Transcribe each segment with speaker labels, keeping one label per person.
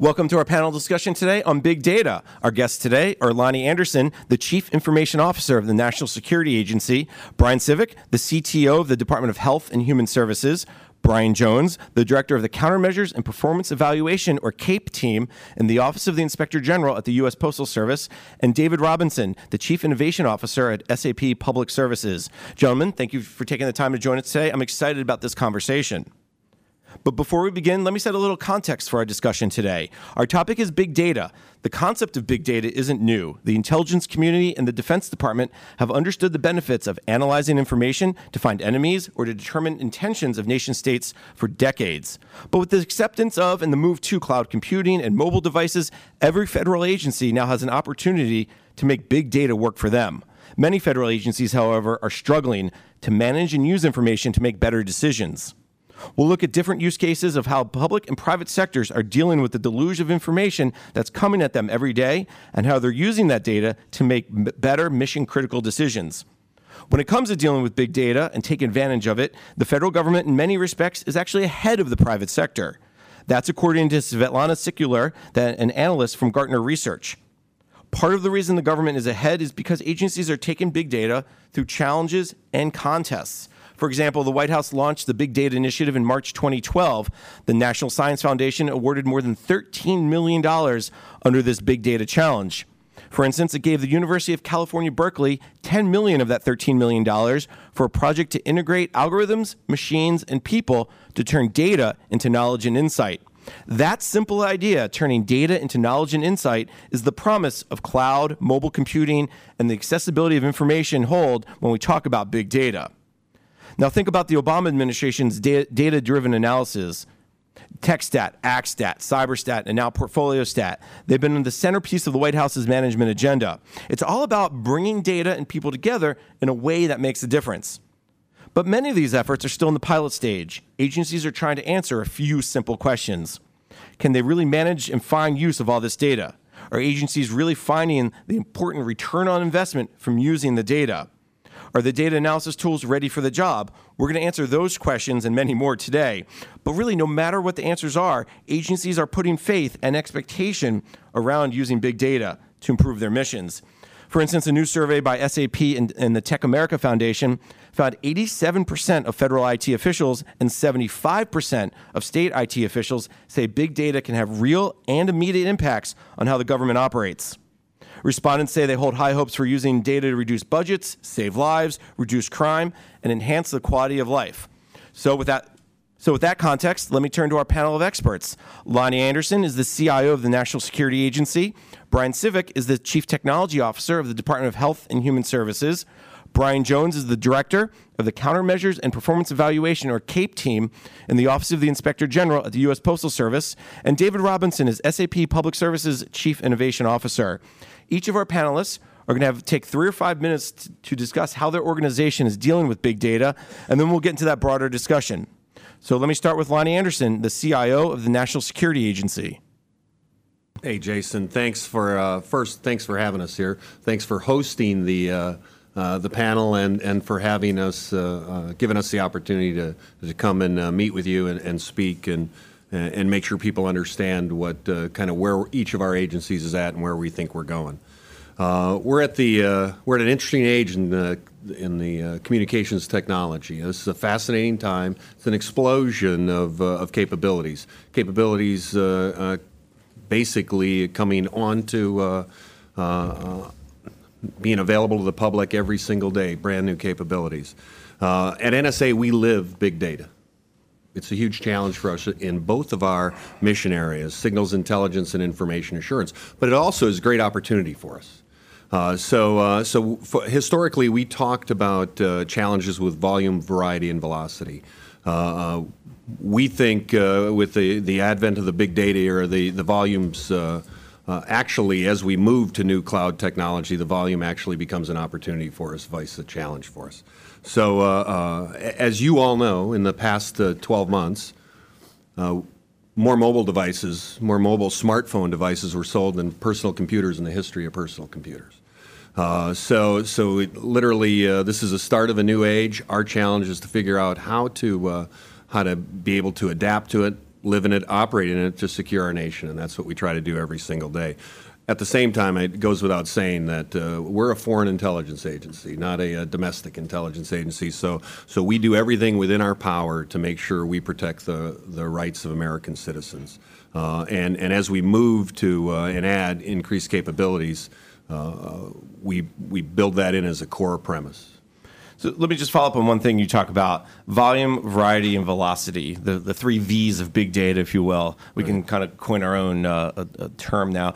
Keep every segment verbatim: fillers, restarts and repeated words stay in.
Speaker 1: Welcome to our panel discussion today on big data. Our guests today are Lonnie Anderson, the Chief Information Officer of the National Security Agency, Brian Civic, the C T O of the Department of Health and Human Services, Brian Jones, the Director of the Countermeasures and Performance Evaluation, or CAPE team, in the Office of the Inspector General at the U S Postal Service, and David Robinson, the Chief Innovation Officer at S A P Public Services. Gentlemen, thank you for taking the time to join us today. I'm excited about this conversation. But before we begin, let me set a little context for our discussion today. Our topic is big data. The concept of big data isn't new. The intelligence community and the Defense Department have understood the benefits of analyzing information to find enemies or to determine intentions of nation states for decades. But with the acceptance of and the move to cloud computing and mobile devices, every federal agency now has an opportunity to make big data work for them. Many federal agencies, however, are struggling to manage and use information to make better decisions. We'll look at different use cases of how public and private sectors are dealing with the deluge of information that's coming at them every day and how they're using that data to make m- better mission-critical decisions. When it comes to dealing with big data and taking advantage of it, the federal government in many respects is actually ahead of the private sector. That's according to Svetlana Sikular, an analyst from Gartner Research. Part of the reason the government is ahead is because agencies are taking big data through challenges and contests. For example, the White House launched the Big Data Initiative in March twenty twelve. The National Science Foundation awarded more than thirteen million dollars under this Big Data Challenge. For instance, it gave the University of California, Berkeley, ten million dollars of that thirteen million dollars for a project to integrate algorithms, machines, and people to turn data into knowledge and insight. That simple idea, turning data into knowledge and insight, is the promise of cloud, mobile computing, and the accessibility of information hold when we talk about big data. Now think about the Obama administration's da- data-driven analysis. TechStat, ActStat, CyberStat, and now PortfolioStat. They've been the centerpiece of the White House's management agenda. It's all about bringing data and people together in a way that makes a difference. But many of these efforts are still in the pilot stage. Agencies are trying to answer a few simple questions. Can they really manage and find use of all this data? Are agencies really finding the important return on investment from using the data? Are the data analysis tools ready for the job? We're going to answer those questions and many more today. But really, no matter what the answers are, agencies are putting faith and expectation around using big data to improve their missions. For instance, a new survey by S A P and, and the Tech America Foundation found eighty-seven percent of federal I T officials and seventy-five percent of state I T officials say big data can have real and immediate impacts on how the government operates. Respondents say they hold high hopes for using data to reduce budgets, save lives, reduce crime, and enhance the quality of life. So with that, so with that context, let me turn to our panel of experts. Lonnie Anderson is the C I O of the National Security Agency. Brian Civic is the Chief Technology Officer of the Department of Health and Human Services. Brian Jones is the Director of the Countermeasures and Performance Evaluation, or CAPE team, in the Office of the Inspector General at the U S Postal Service. And David Robinson is S A P Public Services Chief Innovation Officer. Each of our panelists are going to have take three or five minutes t- to discuss how their organization is dealing with big data, and then we'll get into that broader discussion. So let me start with Lonnie Anderson, the C I O of the National Security Agency.
Speaker 2: Hey, Jason. Thanks for uh, first. Thanks for having us here. Thanks for hosting the uh, uh, the panel and, and for having us, uh, uh, giving us the opportunity to to come and uh, meet with you and, and speak and and make sure people understand what uh, kind of where each of our agencies is at and where we think we're going. Uh, we're at the uh, we're at an interesting age in the in the uh, communications technology. This is a fascinating time. It's an explosion of uh, of capabilities. Capabilities uh, uh, basically coming on to uh, uh, uh, being available to the public every single day. Brand new capabilities. Uh, at N S A, we live big data. It's a huge challenge for us in both of our mission areas, signals intelligence and information assurance, but it also is a great opportunity for us. Uh, so uh, so for, historically, we talked about uh, challenges with volume, variety, and velocity. Uh, we think uh, with the, the advent of the big data era, the, the volumes uh, uh, actually, as we move to new cloud technology, the volume actually becomes an opportunity for us, vice a challenge for us. So, uh, uh, as you all know, in the past uh, twelve months, uh, more mobile devices, more mobile smartphone devices were sold than personal computers in the history of personal computers. Uh, so, so it literally, uh, this is the start of a new age. Our challenge is to figure out how to uh, how to be able to adapt to it, live in it, operate in it to secure our nation, and that's what we try to do every single day. At the same time, it goes without saying that uh, we're a foreign intelligence agency, not a, a domestic intelligence agency. So, so we do everything within our power to make sure we protect the, the rights of American citizens. Uh, and, and as we move to uh, and add increased capabilities, uh, we, we build that in as a core premise.
Speaker 1: So let me just follow up on one thing you talk about: volume, variety, and velocity, the, the three V's of big data, if you will. We can kind of coin our own uh, a, a term now.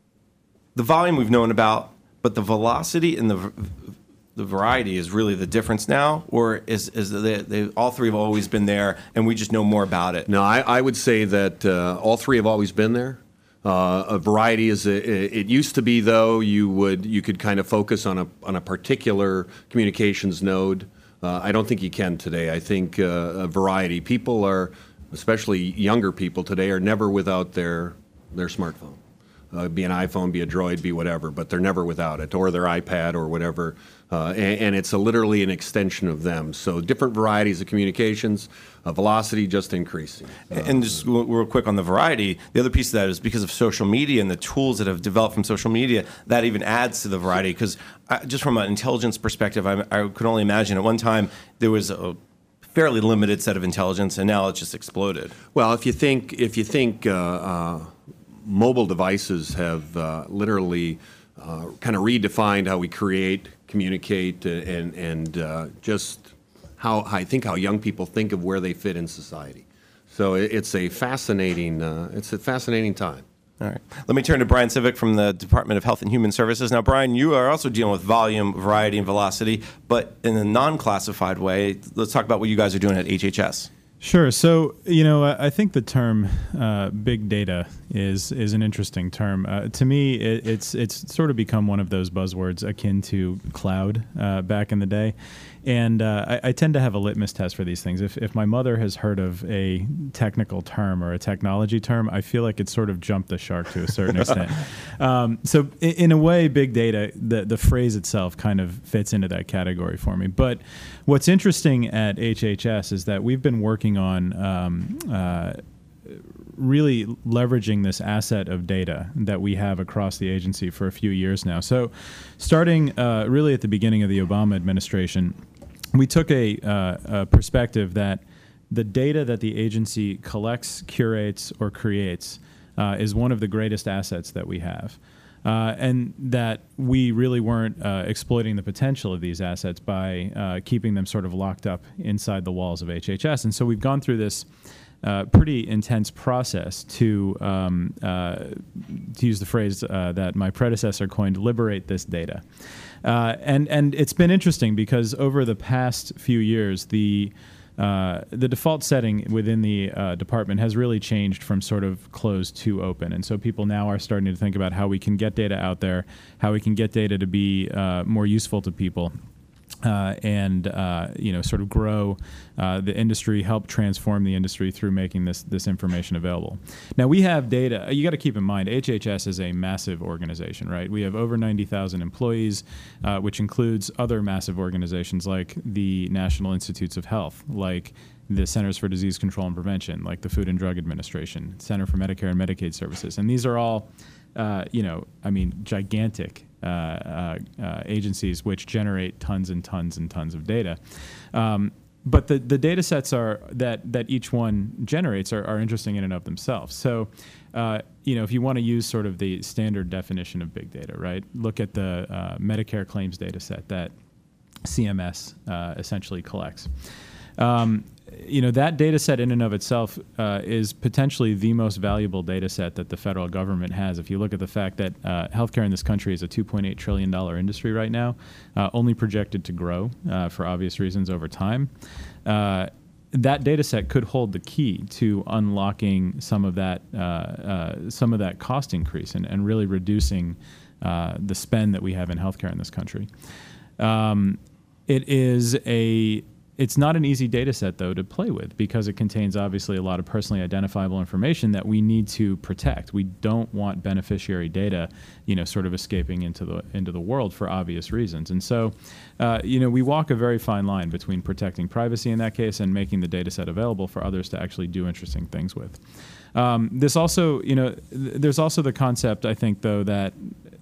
Speaker 1: The volume we've known about, but the velocity and the the variety is really the difference now, or is is they, they all three have always been there, and we just know more about it?
Speaker 2: No, I, I would say that uh, all three have always been there. Uh, a variety is a, it used to be, though, you would you could kind of focus on a on a particular communications node. Uh, I don't think you can today. I think uh, a variety. People are, especially younger people today, are never without their their smartphone. Uh, be an iPhone, be a Droid, be whatever, but they're never without it, or their iPad or whatever. Uh, and, and it's a, literally an extension of them. So different varieties of communications, uh, velocity just increasing. Uh,
Speaker 1: and just real quick on the variety, the other piece of that is because of social media and the tools that have developed from social media, that even adds to the variety. Because just from an intelligence perspective, I, I could only imagine at one time there was a fairly limited set of intelligence, and now it's just exploded.
Speaker 2: Well, if you think, if you think, uh, uh, mobile devices have uh, literally uh, kind of redefined how we create, communicate, uh, and and uh, just how I think how young people think of where they fit in society. So it, it's a fascinating uh, it's a fascinating time.
Speaker 1: All right. Let me turn to Brian Civic from the Department of Health and Human Services. Now, Brian, you are also dealing with volume, variety, and velocity, but in a non-classified way. Let's talk about what you guys are doing at H H S.
Speaker 3: Sure. So, you know, I think the term uh, big data is is an interesting term. Uh, to me, it, it's it's sort of become one of those buzzwords akin to cloud uh, back in the day. And uh, I, I tend to have a litmus test for these things. If if my mother has heard of a technical term or a technology term, I feel like it's sort of jumped the shark to a certain extent. Um, so in, in a way, big data, the, the phrase itself kind of fits into that category for me. But what's interesting at H H S is that we've been working on um, uh, really leveraging this asset of data that we have across the agency for a few years now. So starting uh, really at the beginning of the Obama administration, we took a, uh, a perspective that the data that the agency collects, curates, or creates uh, is one of the greatest assets that we have. Uh, and that we really weren't uh, exploiting the potential of these assets by uh, keeping them sort of locked up inside the walls of H H S. And so we've gone through this uh, pretty intense process to, um, uh, to use the phrase uh, that my predecessor coined, liberate this data. Uh, and, and it's been interesting because over the past few years, the Uh, the default setting within the uh, department has really changed from sort of closed to open. And so people now are starting to think about how we can get data out there, how we can get data to be uh, more useful to people. Uh, and uh, you know, sort of grow uh, the industry, help transform the industry through making this this information available. Now we have data. You got to keep in mind, H H S is a massive organization, right? We have over ninety thousand employees, uh, which includes other massive organizations like the National Institutes of Health, like the Centers for Disease Control and Prevention, like the Food and Drug Administration, Center for Medicare and Medicaid Services, and these are all, uh, you know, I mean, gigantic. Uh, uh, uh, agencies which generate tons and tons and tons of data. Um, but the, the data sets are that, that each one generates are, are interesting in and of themselves. So, uh, you know, if you want to use sort of the standard definition of big data, right, look at the uh, Medicare claims data set that C M S uh, essentially collects. Um, you know, that data set in and of itself uh, is potentially the most valuable data set that the federal government has. If you look at the fact that uh, healthcare in this country is a two point eight trillion dollars industry right now, uh, only projected to grow uh, for obvious reasons over time, uh, that data set could hold the key to unlocking some of that, uh, uh, some of that cost increase and, and really reducing uh, the spend that we have in healthcare in this country. Um, it is a it's not an easy data set, though, to play with because it contains obviously a lot of personally identifiable information that we need to protect. We don't want beneficiary data, you know, sort of escaping into the into the world for obvious reasons. And so, uh, you know, we walk a very fine line between protecting privacy in that case and making the data set available for others to actually do interesting things with. Um, this also, you know, th- there's also the concept, I think, though, that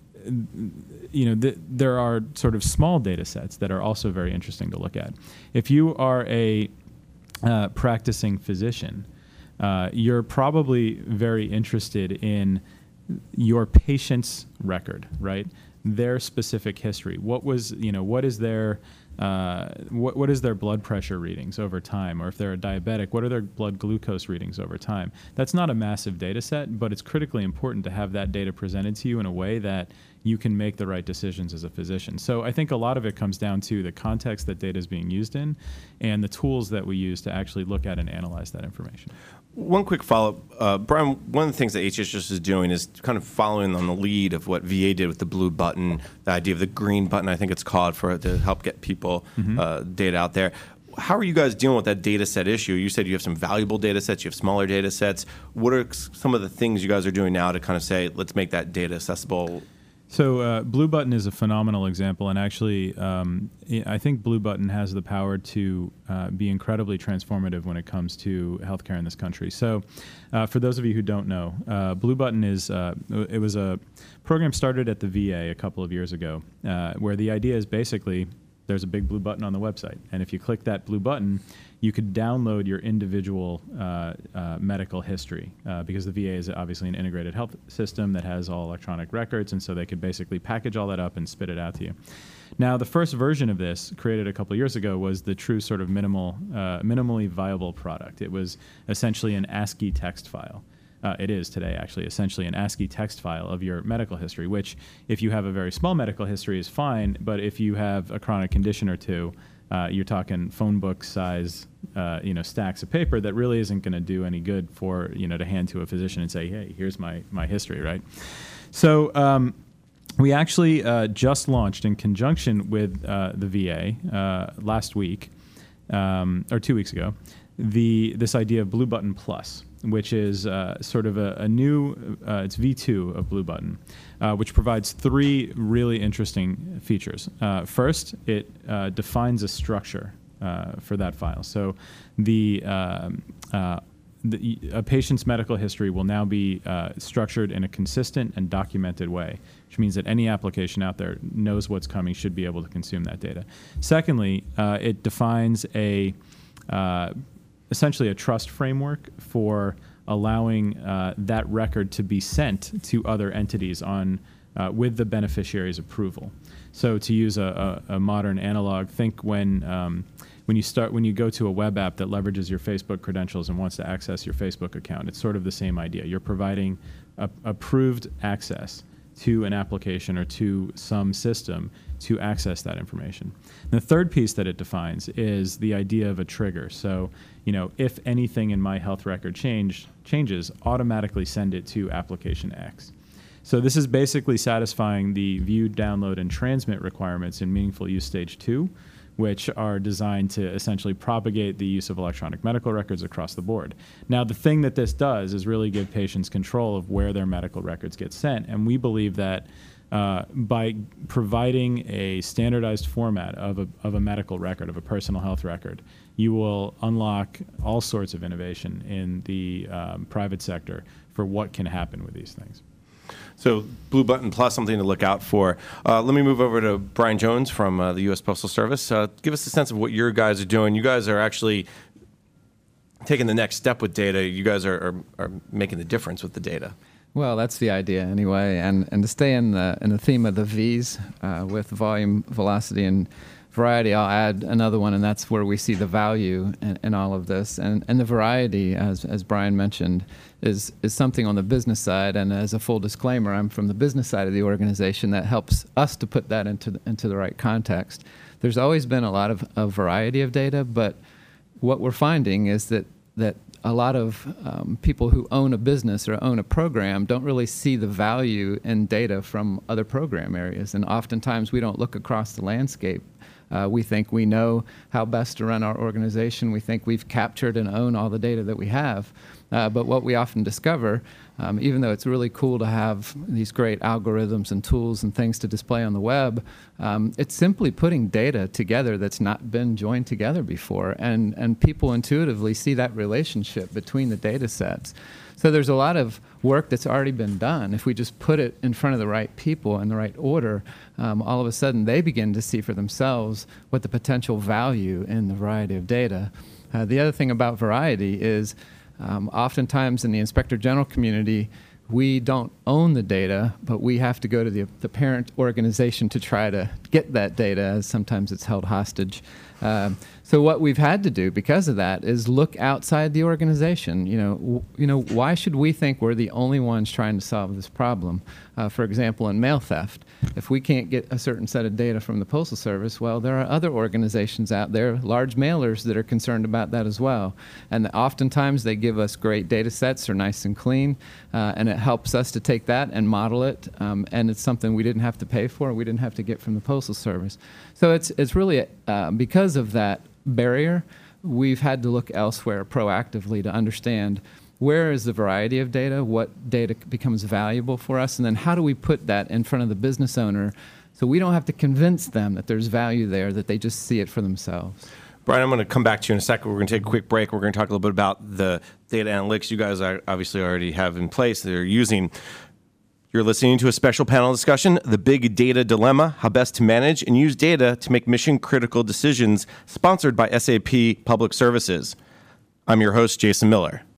Speaker 3: you know, th- there are sort of small data sets that are also very interesting to look at. If you are a uh, practicing physician, uh, you're probably very interested in your patient's record, right? Their specific history. What was, you know, what is their Uh, what, what is their blood pressure readings over time? Or if they're a diabetic, what are their blood glucose readings over time? That's not a massive data set, but it's critically important to have that data presented to you in a way that you can make the right decisions as a physician. So I think a lot of it comes down to the context that data is being used in and the tools that we use to actually look at and analyze that information.
Speaker 1: One quick follow-up. Uh, Brian, one of the things that H H S is doing is kind of following on the lead of what V A did with the blue button, the idea of the green button, I think it's called, for to help get people mm-hmm. uh, data out there. How are you guys dealing with that data set issue? You said you have some valuable data sets, you have smaller data sets. What are some of the things you guys are doing now to kind of say, let's make that data accessible?
Speaker 3: So uh, Blue Button is a phenomenal example, and actually um, I think Blue Button has the power to uh, be incredibly transformative when it comes to healthcare in this country. So uh, for those of you who don't know, uh, Blue Button is, uh, it was a program started at the V A a couple of years ago, uh, where the idea is basically there's a big blue button on the website, and if you click that blue button, you could download your individual uh, uh, medical history uh, because the V A is obviously an integrated health system that has all electronic records, and so they could basically package all that up and spit it out to you. Now, the first version of this, created a couple of years ago, was the true sort of minimal, uh, minimally viable product. It was essentially an ASCII text file. Uh, it is today, actually, essentially an ASCII text file of your medical history, which, if you have a very small medical history, is fine, but if you have a chronic condition or two, Uh, you're talking phone book size, uh, you know, stacks of paper that really isn't going to do any good for, you know, to hand to a physician and say, hey, here's my, my history, right? So um, we actually uh, just launched in conjunction with uh, the V A uh, last week, um, or two weeks ago, the this idea of Blue Button Plus, which is uh, sort of a, a new, uh, it's V two of Blue Button, uh, which provides three really interesting features. Uh, first, it uh, defines a structure uh, for that file. So the, um, uh, the a patient's medical history will now be uh, structured in a consistent and documented way, which means that any application out there knows what's coming, should be able to consume that data. Secondly, uh, it defines a uh, essentially a trust framework for allowing uh, that record to be sent to other entities on uh, with the beneficiary's approval. So to use a, a, a modern analog, think when um, when you start when you go to a web app that leverages your Facebook credentials and wants to access your Facebook account. It's sort of the same idea. You're providing a, approved access to an application or to some system to access that information. And the third piece that it defines is the idea of a trigger. So, you know, if anything in my health record change, changes, automatically send it to application X. So this is basically satisfying the view, download, and transmit requirements in Meaningful Use Stage two, which are designed to essentially propagate the use of electronic medical records across the board. Now, the thing that this does is really give patients control of where their medical records get sent, and we believe that uh, by providing a standardized format of a, of a medical record, of a personal health record, you will unlock all sorts of innovation in the um, private sector for what can happen with these things.
Speaker 1: So Blue Button Plus, something to look out for. Uh, let me move over to Brian Jones from uh, the U S Postal Service. Uh, give us a sense of what your guys are doing. You guys are actually taking the next step with data. You guys are, are, are making the difference with the data.
Speaker 4: Well, that's the idea anyway. And, and to stay in the, in the theme of the V's uh, with volume, velocity, and variety, I'll add another one, and that's where we see the value in, in all of this. And, and the variety, as, as Brian mentioned, is, is something on the business side. And as a full disclaimer, I'm from the business side of the organization. That helps us to put that into the, into the right context. There's always been a lot of a variety of data, but what we're finding is that, that a lot of um, people who own a business or own a program don't really see the value in data from other program areas. And oftentimes we don't look across the landscape Uh, we think we know how best to run our organization. We think we've captured and own all the data that we have. Uh, but what we often discover, um, even though it's really cool to have these great algorithms and tools and things to display on the web, um, it's simply putting data together that's not been joined together before. And, and people intuitively see that relationship between the data sets. So there's a lot of work that's already been done. If we just put it in front of the right people in the right order, um, all of a sudden they begin to see for themselves what the potential value in the variety of data. Uh, the other thing about variety is Um, oftentimes in the inspector general community, we don't own the data, but we have to go to the, the parent organization to try to get that data, as sometimes it's held hostage. Um, so what we've had to do because of that is look outside the organization. You know, w- you know, why should we think we're the only ones trying to solve this problem? Uh, for example, in mail theft, if we can't get a certain set of data from the Postal Service, well, there are other organizations out there, large mailers, that are concerned about that as well. And oftentimes they give us great data sets, they're nice and clean, uh, and it helps us to take that and model it. Um, and it's something we didn't have to pay for, we didn't have to get from the Postal Service. So it's it's really uh, because of that barrier, we've had to look elsewhere proactively to understand where is the variety of data, what data becomes valuable for us, and then how do we put that in front of the business owner so we don't have to convince them that there's value there, that they just see it for themselves.
Speaker 1: Brian, I'm going to come back to you in a second. We're going to take a quick break. We're going to talk a little bit about the data analytics you guys are obviously already have in place that you're using. You're listening to a special panel discussion, The Big Data Dilemma, How Best to Manage and Use Data to Make Mission-Critical Decisions, sponsored by S A P Public Services. I'm your host, Jason Miller.